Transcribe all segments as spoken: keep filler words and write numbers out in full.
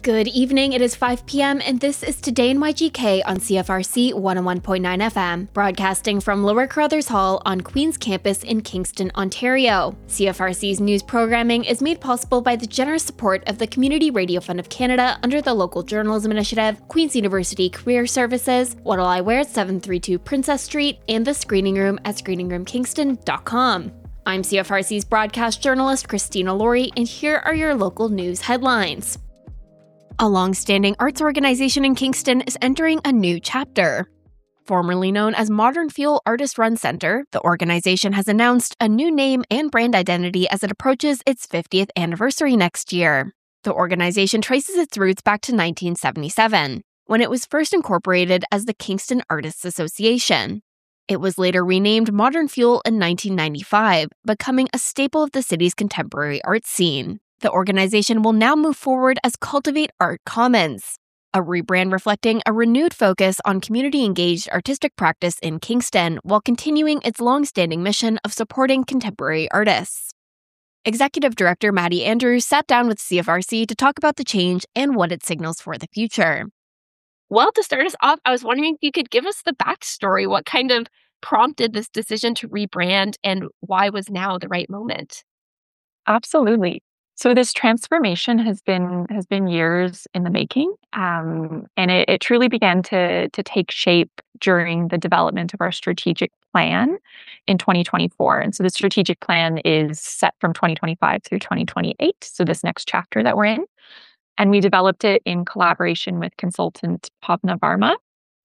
Good evening, it is five p.m. and this is Today in Y G K on C F R C one oh one point nine F M, broadcasting from Lower Carruthers Hall on Queen's Campus in Kingston, Ontario. C F R C's news programming is made possible by the generous support of the Community Radio Fund of Canada under the Local Journalism Initiative, Queen's University Career Services, What'll I Wear at seven thirty-two Princess Street, and the Screening Room at screening room kingston dot com. I'm C F R C's broadcast journalist Christina Laurie, and here are your local news headlines. A long-standing arts organization in Kingston is entering a new chapter. Formerly known as Modern Fuel Artist Run Center, the organization has announced a new name and brand identity as it approaches its fiftieth anniversary next year. The organization traces its roots back to nineteen seventy-seven, when it was first incorporated as the Kingston Artists Association. It was later renamed Modern Fuel in nineteen ninety-five, becoming a staple of the city's contemporary art scene. The organization will now move forward as Cultivate Art Commons, a rebrand reflecting a renewed focus on community-engaged artistic practice in Kingston while continuing its long-standing mission of supporting contemporary artists. Executive Director Maddie Andrews sat down with C F R C to talk about the change and what it signals for the future. Well, to start us off, I was wondering if you could give us the backstory. What kind of prompted this decision to rebrand and why was now the right moment? Absolutely. So this transformation has been has been years in the making, um, and it, it truly began to to take shape during the development of our strategic plan in twenty twenty-four. And so the strategic plan is set from twenty twenty-five through twenty twenty-eight. So this next chapter that we're in, and we developed it in collaboration with consultant Pavna Varma.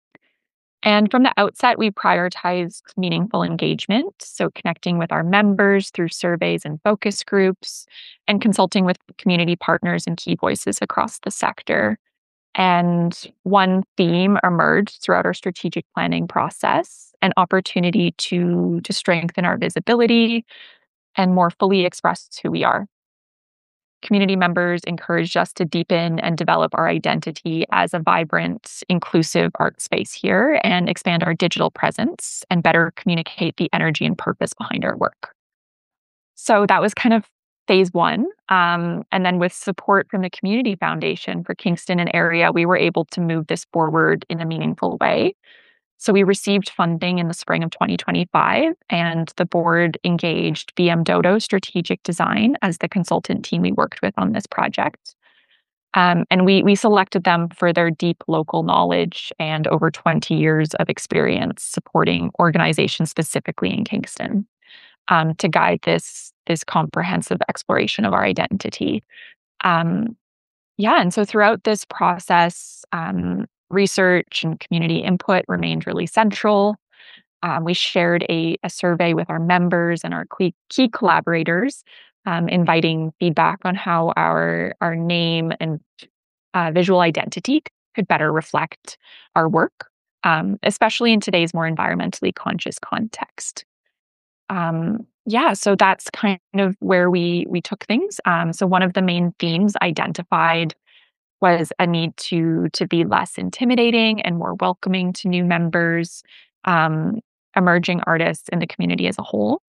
And from the outset, we prioritized meaningful engagement, so connecting with our members through surveys and focus groups, and consulting with community partners and key voices across the sector. And one theme emerged throughout our strategic planning process, an opportunity to, to strengthen our visibility and more fully express who we are. Community members encouraged us to deepen and develop our identity as a vibrant, inclusive art space here and expand our digital presence and better communicate the energy and purpose behind our work. So that was kind of phase one. Um, and then with support from the Community Foundation for Kingston and area, we were able to move this forward in a meaningful way. So we received funding in the spring of twenty twenty-five, and the board engaged B M Dodo Strategic Design as the consultant team we worked with on this project. Um, and we we selected them for their deep local knowledge and over twenty years of experience supporting organizations specifically in Kingston um, to guide this, this comprehensive exploration of our identity. Um, yeah, and so throughout this process, um, research and community input remained really central. Um, we shared a, a survey with our members and our key, key collaborators, um, inviting feedback on how our, our name and uh, visual identity could better reflect our work, um, especially in today's more environmentally conscious context. Um, yeah, so that's kind of where we we took things. Um, so one of the main themes identified was a need to to be less intimidating and more welcoming to new members, um, emerging artists, and the community as a whole.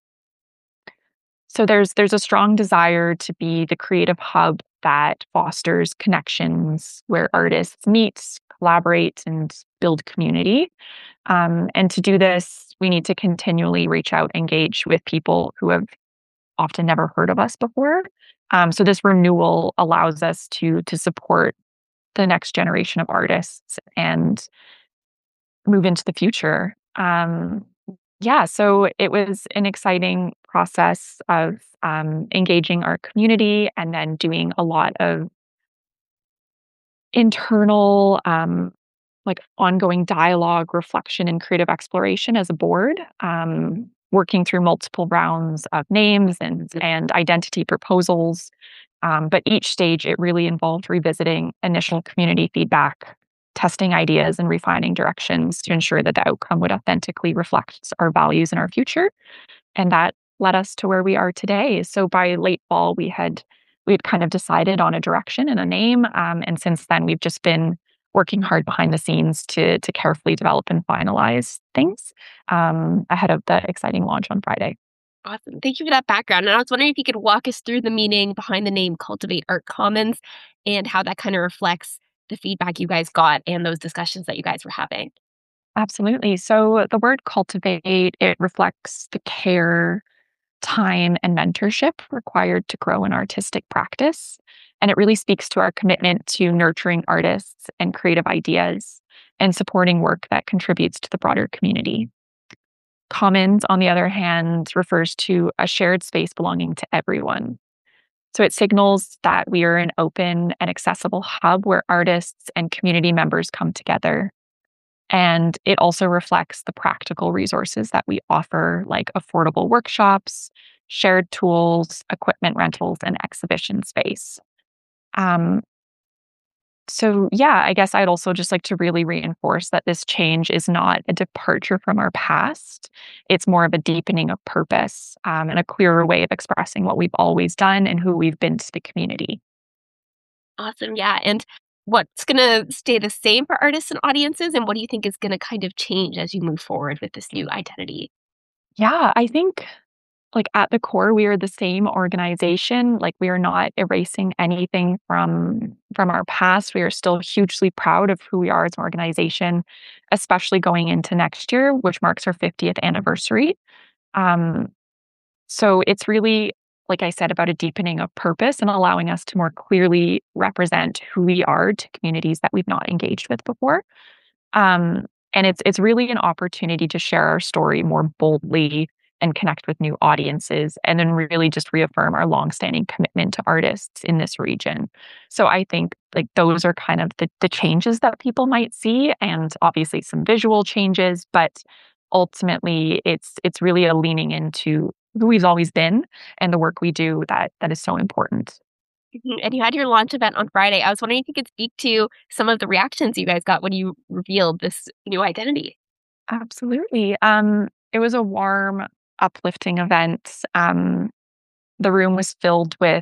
So there's there's a strong desire to be the creative hub that fosters connections where artists meet, collaborate, and build community. Um, and to do this, we need to continually reach out, engage with people who have often never heard of us before. Um, so this renewal allows us to to support the next generation of artists and move into the future. Um, yeah, so it was an exciting process of um, engaging our community and then doing a lot of internal, um, like ongoing dialogue, reflection, and creative exploration as a board. Um, working through multiple rounds of names and, and identity proposals. Um, but each stage, it really involved revisiting initial community feedback, testing ideas, and refining directions to ensure that the outcome would authentically reflect our values and our future. And that led us to where we are today. So by late fall, we had we had kind of decided on a direction and a name. Um, and since then, we've just been working hard behind the scenes to to carefully develop and finalize things um, ahead of the exciting launch on Friday. Awesome. Thank you for that background. And I was wondering if you could walk us through the meaning behind the name Cultivate Art Commons and how that kind of reflects the feedback you guys got and those discussions that you guys were having. Absolutely. So the word cultivate, it reflects the care, time, and mentorship required to grow an artistic practice. And it really speaks to our commitment to nurturing artists and creative ideas and supporting work that contributes to the broader community. Commons, on the other hand, refers to a shared space belonging to everyone. So it signals that we are an open and accessible hub where artists and community members come together. And it also reflects the practical resources that we offer, like affordable workshops, shared tools, equipment rentals, and exhibition space. Um, so, yeah, I guess I'd also just like to really reinforce that this change is not a departure from our past. It's more of a deepening of purpose um, and a clearer way of expressing what we've always done and who we've been to the community. Awesome. Yeah. And what's going to stay the same for artists and audiences? And what do you think is going to kind of change as you move forward with this new identity? Yeah, I think like at the core we are the same organization. Like we are not erasing anything from from our past. We are still hugely proud of who we are as an organization, especially going into next year, which marks our fiftieth anniversary. Um, so it's really, like I said, about a deepening of purpose and allowing us to more clearly represent who we are to communities that we've not engaged with before. Um, and it's it's really an opportunity to share our story more boldly and connect with new audiences, and then really just reaffirm our longstanding commitment to artists in this region. So I think like those are kind of the the changes that people might see, and obviously some visual changes, but ultimately it's it's really a leaning into who we've always been and the work we do that that is so important. Mhm. And you had your launch event on Friday. I was wondering if you could speak to some of the reactions you guys got when you revealed this new identity. Absolutely. Um, it was a warm, uplifting event. Um, the room was filled with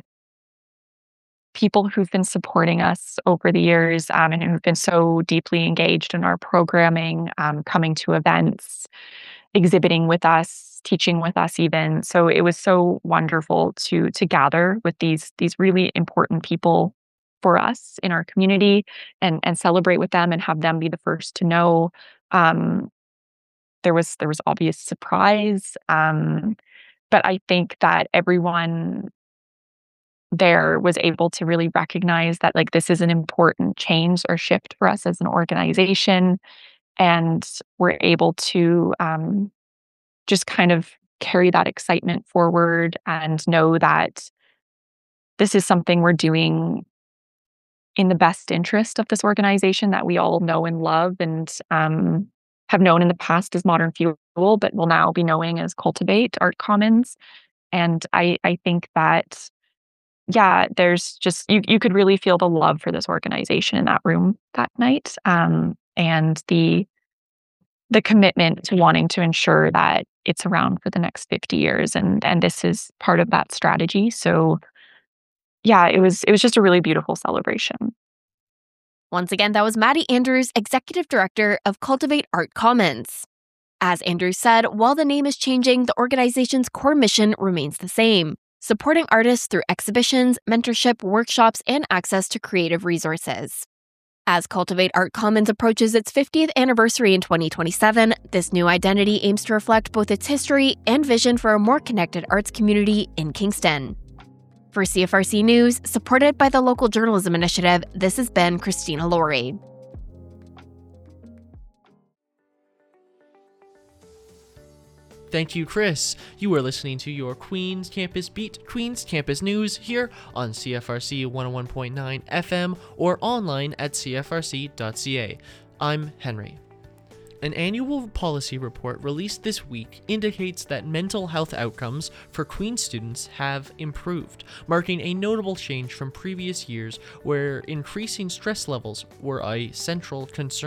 people who've been supporting us over the years um, and who've been so deeply engaged in our programming, um, coming to events, exhibiting with us, teaching with us even. So it was so wonderful to to gather with these these really important people for us in our community and and celebrate with them and have them be the first to know. Um, there was there was obvious surprise, um, but I think that everyone there was able to really recognize that like this is an important change or shift for us as an organization, and we're able to um, just kind of carry that excitement forward and know that this is something we're doing in the best interest of this organization that we all know and love and um, have known in the past as Modern Fuel, but will now be knowing as Cultivate Art Commons. And I, I think that, yeah, there's just, you, you could really feel the love for this organization in that room that night. Um, and the, the commitment to wanting to ensure that it's around for the next fifty years. And, and this is part of that strategy. So yeah, it was, it was just a really beautiful celebration. Once again, that was Maddie Andrews, Executive Director of Cultivate Art Commons. As Andrews said, while the name is changing, the organization's core mission remains the same: supporting artists through exhibitions, mentorship, workshops, and access to creative resources. As Cultivate Art Commons approaches its fiftieth anniversary in twenty twenty-seven, this new identity aims to reflect both its history and vision for a more connected arts community in Kingston. For C F R C News, supported by the Local Journalism Initiative, this has been Christina Laurie. Thank you, Chris. You are listening to your Queen's Campus Beat, Queen's Campus News here on C F R C one oh one point nine F M or online at c f r c dot c a. I'm Henry. An annual policy report released this week indicates that mental health outcomes for Queen's students have improved, marking a notable change from previous years where increasing stress levels were a central concern.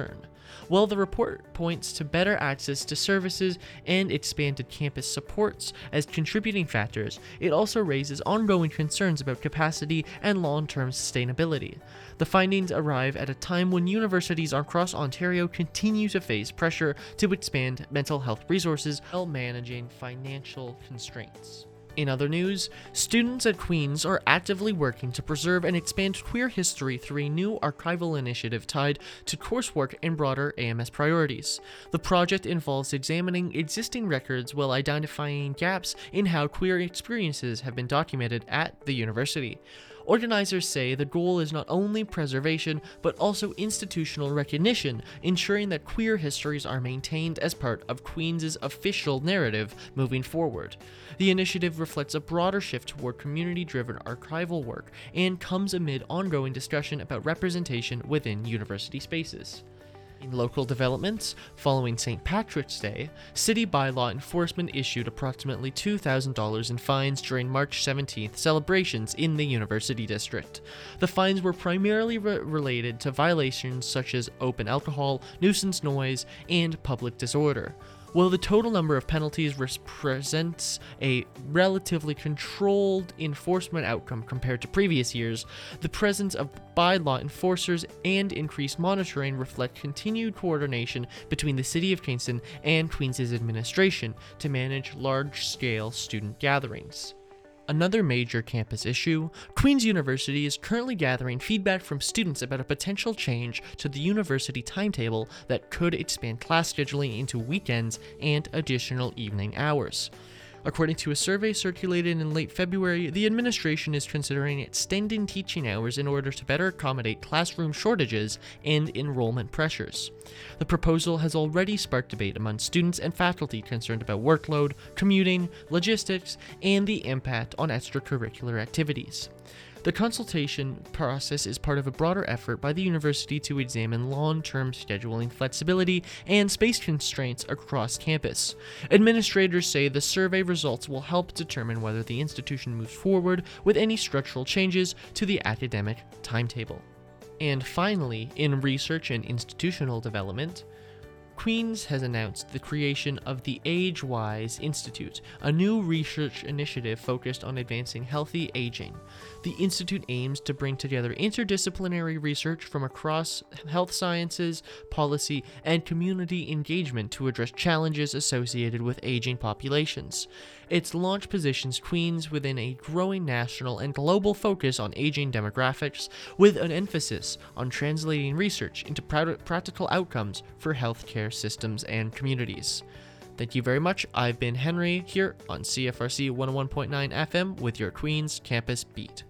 While the report points to better access to services and expanded campus supports as contributing factors, it also raises ongoing concerns about capacity and long-term sustainability. The findings arrive at a time when universities across Ontario continue to face pressure to expand mental health resources while managing financial constraints. In other news, students at Queen's are actively working to preserve and expand queer history through a new archival initiative tied to coursework and broader A M S priorities. The project involves examining existing records while identifying gaps in how queer experiences have been documented at the university. Organizers say the goal is not only preservation, but also institutional recognition, ensuring that queer histories are maintained as part of Queen's official narrative moving forward. The initiative reflects a broader shift toward community-driven archival work and comes amid ongoing discussion about representation within university spaces. In local developments, following Saint Patrick's Day, city bylaw enforcement issued approximately two thousand dollars in fines during March seventeenth celebrations in the University District. The fines were primarily re- related to violations such as open alcohol, nuisance noise, and public disorder. While the total number of penalties represents a relatively controlled enforcement outcome compared to previous years, the presence of bylaw enforcers and increased monitoring reflect continued coordination between the City of Kingston and Queen's administration to manage large-scale student gatherings. Another major campus issue, Queen's University is currently gathering feedback from students about a potential change to the university timetable that could expand class scheduling into weekends and additional evening hours. According to a survey circulated in late February, the administration is considering extending teaching hours in order to better accommodate classroom shortages and enrollment pressures. The proposal has already sparked debate among students and faculty concerned about workload, commuting, logistics, and the impact on extracurricular activities. The consultation process is part of a broader effort by the university to examine long-term scheduling flexibility and space constraints across campus. Administrators say the survey results will help determine whether the institution moves forward with any structural changes to the academic timetable. And finally, in research and institutional development, Queen's has announced the creation of the AgeWise Institute, a new research initiative focused on advancing healthy aging. The institute aims to bring together interdisciplinary research from across health sciences, policy, and community engagement to address challenges associated with aging populations. Its launch positions Queen's within a growing national and global focus on aging demographics, with an emphasis on translating research into pr- practical outcomes for healthcare systems and communities. Thank you very much. I've been Henry here on C F R C one oh one point nine F M with your Queen's Campus Beat.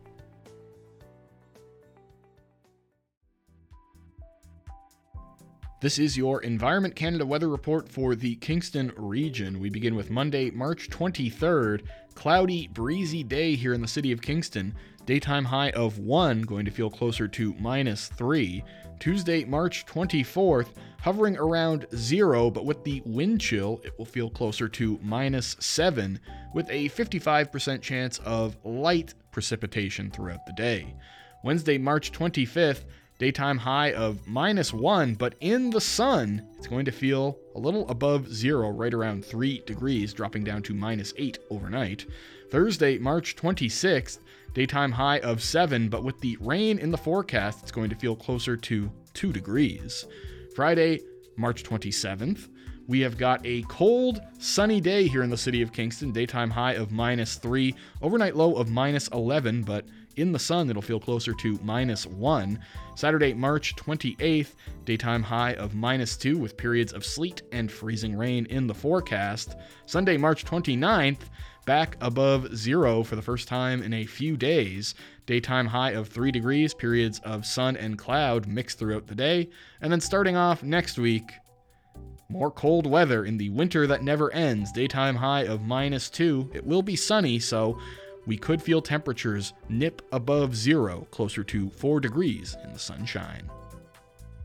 This is your Environment Canada weather report for the Kingston region. We begin with Monday, March twenty-third. Cloudy, breezy day here in the city of Kingston. Daytime high of one, going to feel closer to minus three. Tuesday, March twenty-fourth, hovering around zero, but with the wind chill, it will feel closer to minus seven, with a fifty-five percent chance of light precipitation throughout the day. Wednesday, March twenty-fifth, daytime high of minus one, but in the sun, it's going to feel a little above zero, right around three degrees, dropping down to minus eight overnight. Thursday, March twenty-sixth, daytime high of seven, but with the rain in the forecast, it's going to feel closer to two degrees. Friday, March twenty-seventh, we have got a cold, sunny day here in the city of Kingston, daytime high of minus three, overnight low of minus eleven, but in the sun, it'll feel closer to minus one. Saturday, March twenty-eighth, daytime high of minus two with periods of sleet and freezing rain in the forecast. Sunday, March twenty-ninth, back above zero for the first time in a few days. Daytime high of three degrees, periods of sun and cloud mixed throughout the day. And then starting off next week, more cold weather in the winter that never ends. Daytime high of minus two. It will be sunny, so we could feel temperatures nip above zero, closer to four degrees in the sunshine.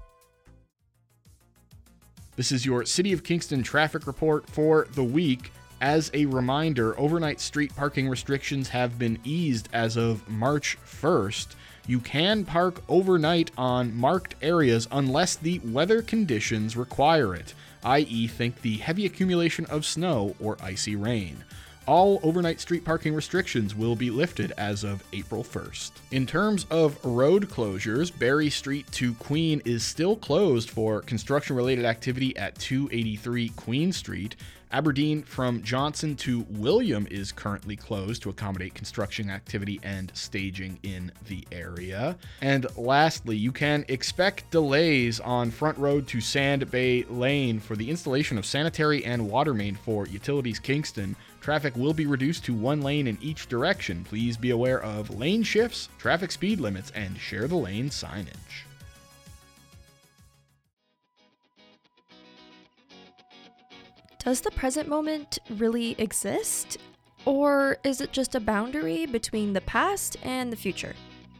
This is your City of Kingston traffic report for the week. As a reminder, overnight street parking restrictions have been eased as of March first. You can park overnight on marked areas unless the weather conditions require it, that is think the heavy accumulation of snow or icy rain. All overnight street parking restrictions will be lifted as of April first. In terms of road closures, Berry Street to Queen is still closed for construction-related activity at two eighty-three Queen Street. Aberdeen from Johnson to William is currently closed to accommodate construction activity and staging in the area. And lastly, you can expect delays on Front Road to Sand Bay Lane for the installation of sanitary and water main for Utilities Kingston. Traffic will be reduced to one lane in each direction. Please be aware of lane shifts, traffic speed limits, and share the lane signage. Does the present moment really exist? Or is it just a boundary between the past and the future?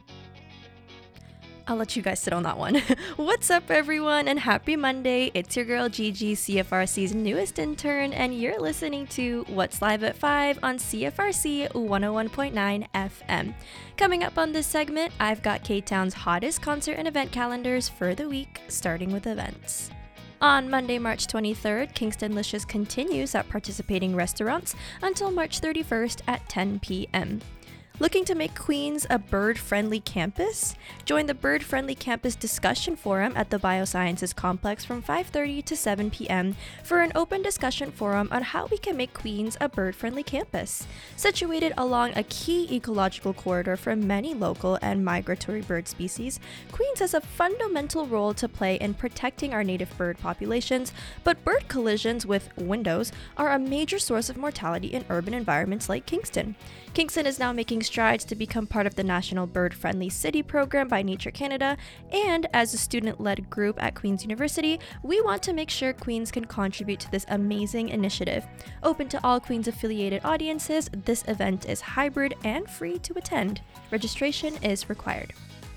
I'll let you guys sit on that one. What's up, everyone, and happy Monday. It's your girl Gigi, C F R C's newest intern, and you're listening to What's Live at five on C F R C one oh one point nine F M. Coming up on this segment, I've got K-Town's hottest concert and event calendars for the week, starting with events. On Monday, March twenty-third, Kingston Licious continues at participating restaurants until March thirty-first at ten p.m. Looking to make Queens a bird-friendly campus? Join the Bird-Friendly Campus Discussion Forum at the Biosciences Complex from five thirty to seven p.m. for an open discussion forum on how we can make Queens a bird-friendly campus. Situated along a key ecological corridor for many local and migratory bird species, Queens has a fundamental role to play in protecting our native bird populations, but bird collisions with windows are a major source of mortality in urban environments like Kingston. Kingston is now making strides to become part of the National Bird-Friendly City program by Nature Canada, and as a student-led group at Queen's University, we want to make sure Queens can contribute to this amazing initiative. Open to all Queens-affiliated audiences, this event is hybrid and free to attend. Registration is required.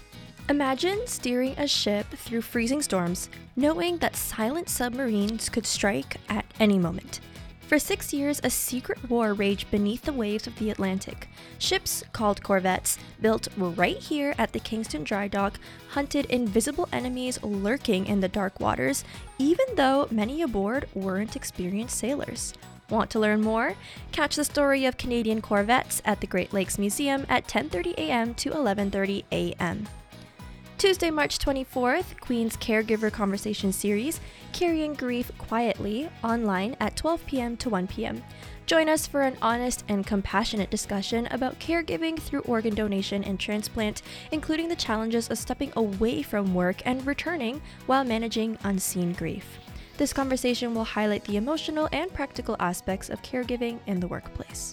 Imagine steering a ship through freezing storms, knowing that silent submarines could strike at any moment. For six years, a secret war raged beneath the waves of the Atlantic. Ships, called corvettes, built right here at the Kingston Dry Dock, hunted invisible enemies lurking in the dark waters, even though many aboard weren't experienced sailors. Want to learn more? Catch the story of Canadian corvettes at the Great Lakes Museum at ten thirty a.m. to eleven thirty a.m. Tuesday, March twenty-fourth, Queen's Caregiver Conversation Series, Carrying Grief Quietly, online at twelve p.m. to one p.m. Join us for an honest and compassionate discussion about caregiving through organ donation and transplant, including the challenges of stepping away from work and returning while managing unseen grief. This conversation will highlight the emotional and practical aspects of caregiving in the workplace.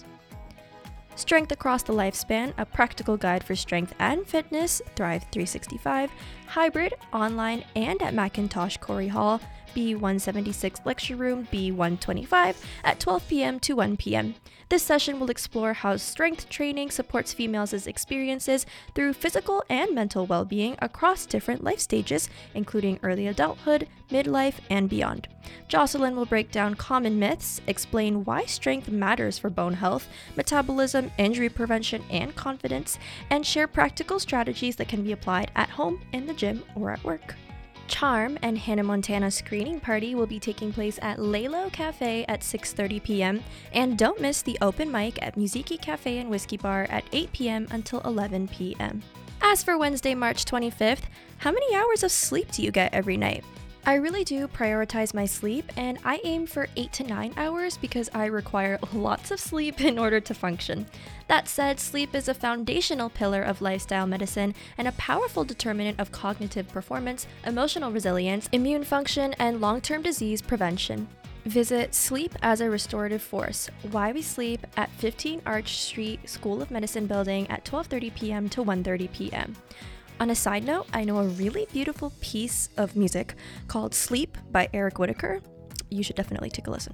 Strength Across the Lifespan, a practical guide for strength and fitness, Thrive three sixty-five, hybrid, online, and at Macintosh Corey Hall, B one seventy-six Lecture Room, B one twenty-five, at twelve p.m. to one p.m. This session will explore how strength training supports females' experiences through physical and mental well-being across different life stages, including early adulthood, midlife, and beyond. Jocelyn will break down common myths, explain why strength matters for bone health, metabolism, injury prevention, and confidence, and share practical strategies that can be applied at home, in the gym, or at work. Charm and Hannah Montana screening party will be taking place at Lalo Cafe at six thirty p.m. and don't miss the open mic at Musiki Cafe and Whiskey Bar at eight p.m. until eleven p.m. As for Wednesday, March twenty-fifth, how many hours of sleep do you get every night? I really do prioritize my sleep, and I aim for eight to nine hours because I require lots of sleep in order to function. That said, sleep is a foundational pillar of lifestyle medicine and a powerful determinant of cognitive performance, emotional resilience, immune function, and long-term disease prevention. Visit Sleep as a Restorative Force, Why We Sleep at fifteen Arch Street School of Medicine building at twelve thirty p.m. to one thirty p.m. On a side note, I know a really beautiful piece of music called Sleep by Eric Whitacre. You should definitely take a listen.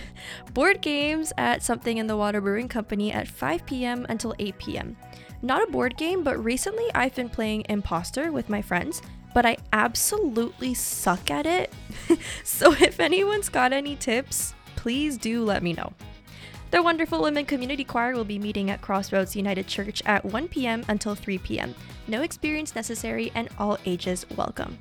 Board games at Something in the Water Brewing Company at five p.m. until eight p.m. Not a board game, but recently I've been playing Imposter with my friends, but I absolutely suck at it. So if anyone's got any tips, please do let me know. The Wonderful Women Community Choir will be meeting at Crossroads United Church at one p.m. until three p.m. No experience necessary and all ages welcome.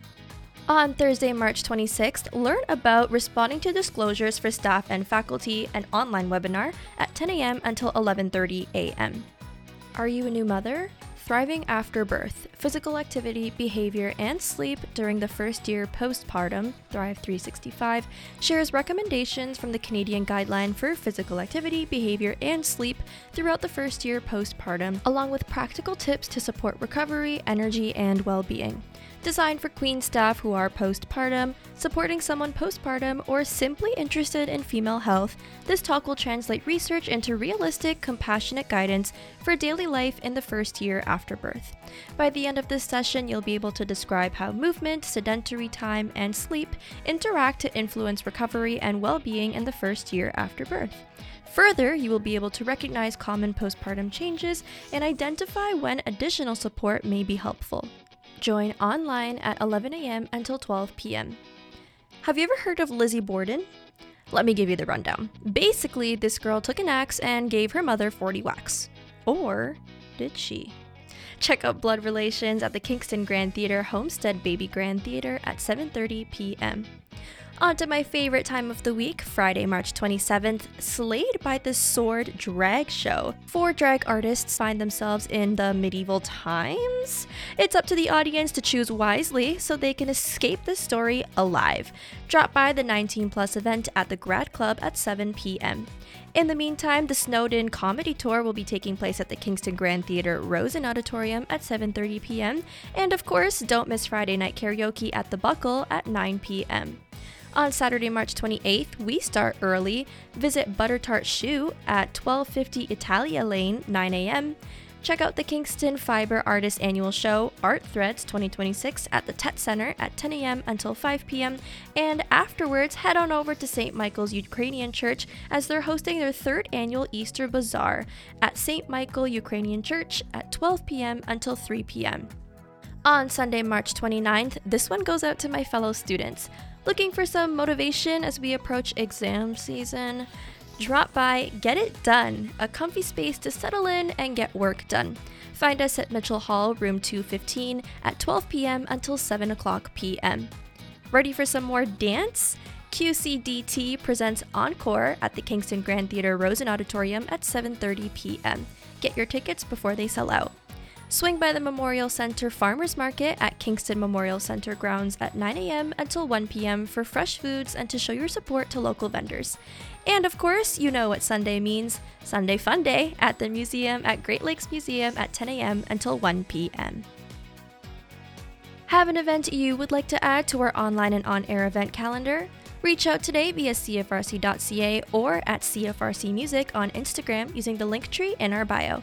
On Thursday, March twenty-sixth, learn about responding to disclosures for staff and faculty, an online webinar at ten a.m. until eleven thirty a.m. Are you a new mother? Thriving After Birth, Physical Activity, Behavior, and Sleep During the First Year Postpartum, Thrive three sixty-five, shares recommendations from the Canadian Guideline for Physical Activity, Behavior, and Sleep throughout the first year postpartum, along with practical tips to support recovery, energy, and well-being. Designed for Queen staff who are postpartum, supporting someone postpartum, or simply interested in female health, this talk will translate research into realistic, compassionate guidance for daily life in the first year after birth. By the end of this session, you'll be able to describe how movement, sedentary time, and sleep interact to influence recovery and well-being in the first year after birth. Further, you will be able to recognize common postpartum changes and identify when additional support may be helpful. Join online at eleven a.m. until twelve p.m. Have you ever heard of Lizzie Borden? Let me give you the rundown. Basically, this girl took an axe and gave her mother forty whacks. Or did she? Check out Blood Relations at the Kingston Grand Theatre Homestead Baby Grand Theatre at seven thirty p.m. On to my favorite time of the week, Friday, March twenty-seventh, Slayed by the Sword Drag Show. Four drag artists find themselves in the medieval times. It's up to the audience to choose wisely so they can escape the story alive. Drop by the nineteen plus event at the Grad Club at seven p.m. In the meantime, the Snowden Comedy Tour will be taking place at the Kingston Grand Theatre Rosen Auditorium at seven thirty p.m. And of course, don't miss Friday night karaoke at the Buckle at nine p.m. On Saturday, March twenty-eighth, we start early. Visit Butter Tart Shoe at twelve fifty Italia Lane, nine a.m. Check out the Kingston Fiber Artist Annual Show, Art Threads twenty twenty-six, at the Tet Center at ten a.m. until five p.m. And afterwards, head on over to Saint Michael's Ukrainian Church as they're hosting their third annual Easter Bazaar at Saint Michael Ukrainian Church at twelve p.m. until three p.m. On Sunday, March twenty-ninth, this one goes out to my fellow students. Looking for some motivation as we approach exam season? Drop by Get It Done, a comfy space to settle in and get work done. Find us at Mitchell Hall, room two fifteen, at twelve p.m. until seven o'clock p.m. Ready for some more dance? Q C D T presents Encore at the Kingston Grand Theatre Rosen Auditorium at seven thirty p.m. Get your tickets before they sell out. Swing by the Memorial Center Farmers Market at Kingston Memorial Center grounds at nine a.m. until one p.m. for fresh foods and to show your support to local vendors. And of course, you know what Sunday means. Sunday Fun Day at the museum at Great Lakes Museum at ten a.m. until one p.m. Have an event you would like to add to our online and on-air event calendar? Reach out today via c f r c dot c a or at C F R C Music on Instagram using the link tree in our bio.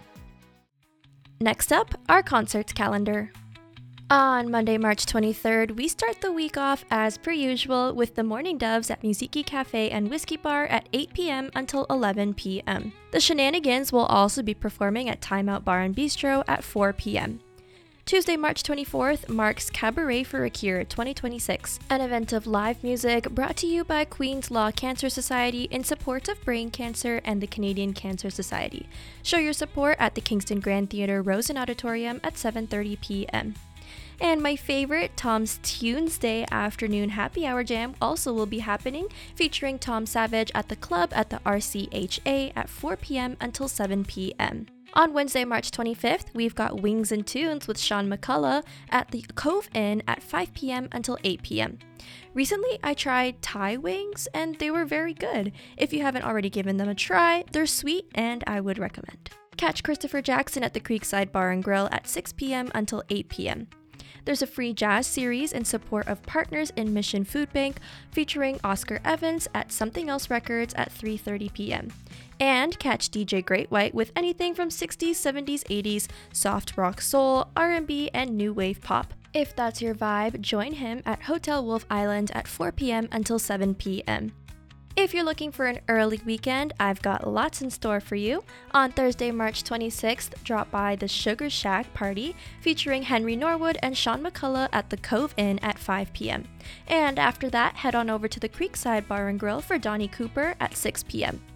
Next up, our concerts calendar. On Monday, March twenty-third, we start the week off as per usual with the Morning Doves at Musiki Cafe and Whiskey Bar at eight p.m. until eleven p.m. The Shenanigans will also be performing at Time Out Bar and Bistro at four p.m. Tuesday, March twenty-fourth marks Cabaret for a Cure twenty twenty-six, an event of live music brought to you by Queen's Law Cancer Society in support of brain cancer and the Canadian Cancer Society. Show your support at the Kingston Grand Theatre Rosen Auditorium at seven thirty p.m. And my favorite, Tom's Tuesday afternoon happy hour jam also will be happening, featuring Tom Savage at the club at the R C H A at four p.m. until seven p.m. On Wednesday, March twenty-fifth, we've got Wings and Tunes with Sean McCullough at the Cove Inn at five p.m. until eight p.m. Recently, I tried Thai wings and they were very good. If you haven't already given them a try, they're sweet and I would recommend. Catch Christopher Jackson at the Creekside Bar and Grill at six p.m. until eight p.m. There's a free jazz series in support of Partners in Mission Food Bank featuring Oscar Evans at Something Else Records at three thirty p.m. And catch D J Great White with anything from sixties, seventies, eighties, soft rock soul, R and B, and new wave pop. If that's your vibe, join him at Hotel Wolf Island at four p.m. until seven p.m. If you're looking for an early weekend, I've got lots in store for you. On Thursday, March twenty-sixth, drop by the Sugar Shack party featuring Henry Norwood and Sean McCullough at the Cove Inn at five p.m. And after that, head on over to the Creekside Bar and Grill for Donnie Cooper at six p.m.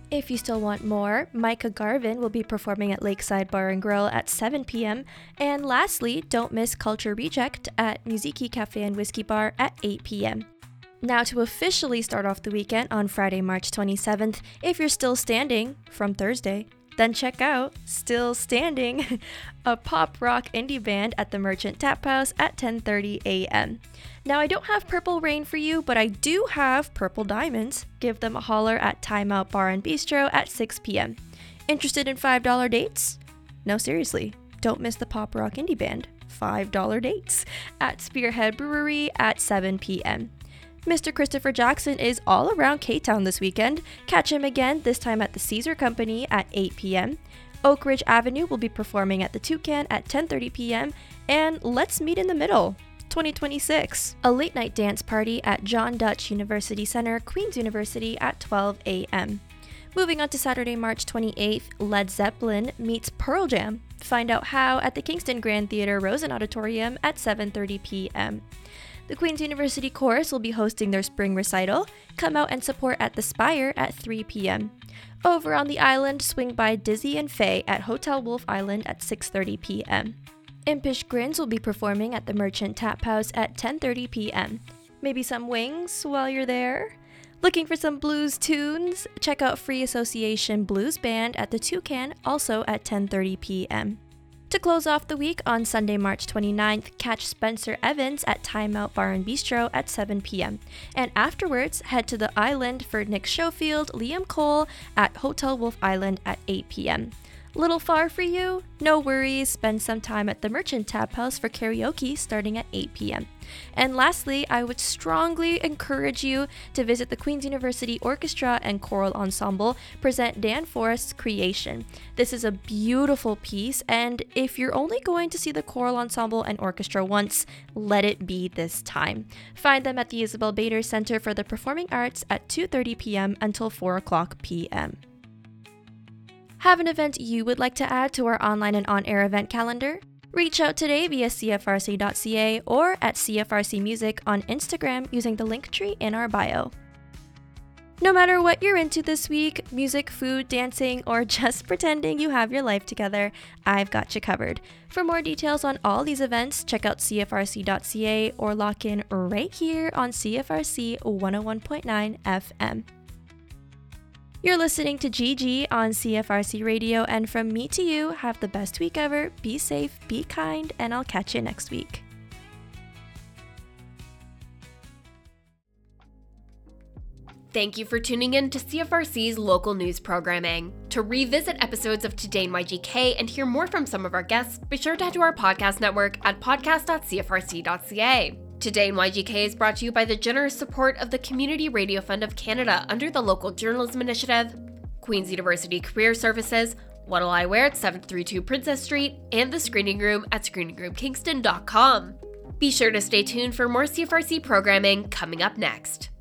If you still want more, Micah Garvin will be performing at Lakeside Bar and Grill at seven p.m. And lastly, don't miss Culture Reject at Muziki Cafe and Whiskey Bar at eight p.m. Now to officially start off the weekend on Friday, March twenty-seventh, if you're still standing from Thursday, then check out Still Standing, a pop rock indie band at the Merchant Tap House at ten thirty a.m. Now I don't have Purple Rain for you, but I do have Purple Diamonds. Give them a holler at Time Out Bar and Bistro at six p.m. Interested in five dollar dates? No, seriously, don't miss the pop rock indie band. five dollar dates at Spearhead Brewery at seven p.m. Mister Christopher Jackson is all around K-Town this weekend. Catch him again, this time at the Caesar Company at eight p.m. Oak Ridge Avenue will be performing at the Toucan at ten thirty p.m. And Let's Meet in the Middle twenty twenty-six, a late night dance party at John Dutch University Center, Queen's University at twelve a.m. Moving on to Saturday, March twenty-eighth, Led Zeppelin meets Pearl Jam. Find out how at the Kingston Grand Theater Rosen Auditorium at seven thirty p.m. The Queen's University Chorus will be hosting their spring recital. Come out and support at the Spire at three p.m. Over on the island, swing by Dizzy and Faye at Hotel Wolf Island at six thirty p.m. Impish Grins will be performing at the Merchant Tap House at ten thirty p.m. Maybe some wings while you're there? Looking for some blues tunes? Check out Free Association Blues Band at the Toucan, also at ten thirty p.m. To close off the week on Sunday, March twenty-ninth, catch Spencer Evans at Time Out Bar and Bistro at seven p.m. And afterwards, head to the island for Nick Schofield, Liam Cole at Hotel Wolf Island at eight p.m. Little far for you? No worries, spend some time at the Merchant Tap House for karaoke starting at eight p.m. And lastly, I would strongly encourage you to visit the Queen's University Orchestra and Choral Ensemble present Dan Forrest's Creation. This is a beautiful piece, and if you're only going to see the choral ensemble and orchestra once, let it be this time. Find them at the Isabel Bader Center for the Performing Arts at two thirty p.m. until four o'clock p.m. Have an event you would like to add to our online and on-air event calendar? Reach out today via c f r c dot c a or at C F R C Music on Instagram using the link tree in our bio. No matter what you're into this week, music, food, dancing, or just pretending you have your life together, I've got you covered. For more details on all these events, check out c f r c dot c a or lock in right here on C F R C one oh one point nine F M. You're listening to Gigi on C F R C Radio, and from me to you, have the best week ever, be safe, be kind, and I'll catch you next week. Thank you for tuning in to C F R C's local news programming. To revisit episodes of Today in Y G K and hear more from some of our guests, be sure to head to our podcast network at podcast dot c f r c dot c a. Today in Y G K is brought to you by the generous support of the Community Radio Fund of Canada under the Local Journalism Initiative, Queen's University Career Services, What'll I Wear at seven thirty-two Princess Street, and the Screening Room at screening room kingston dot com. Be sure to stay tuned for more C F R C programming coming up next.